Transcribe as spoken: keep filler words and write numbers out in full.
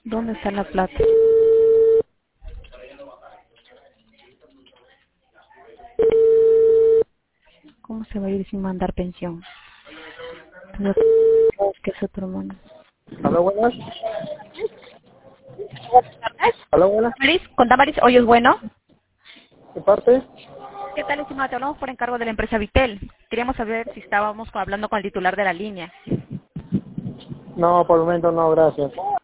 ¿Dónde está la plata? ¿Cómo se va a ir sin mandar pensión? Pero que es otro hermano. Hola, buenas. ¿Tardes? Hola, buenas. Damaris, con Damaris, hoy es bueno. ¿De parte? ¿Qué tal, estimado? Te hablamos por encargo de la empresa Vitel. Queríamos saber si estábamos hablando con el titular de la línea. No, por el momento no, gracias.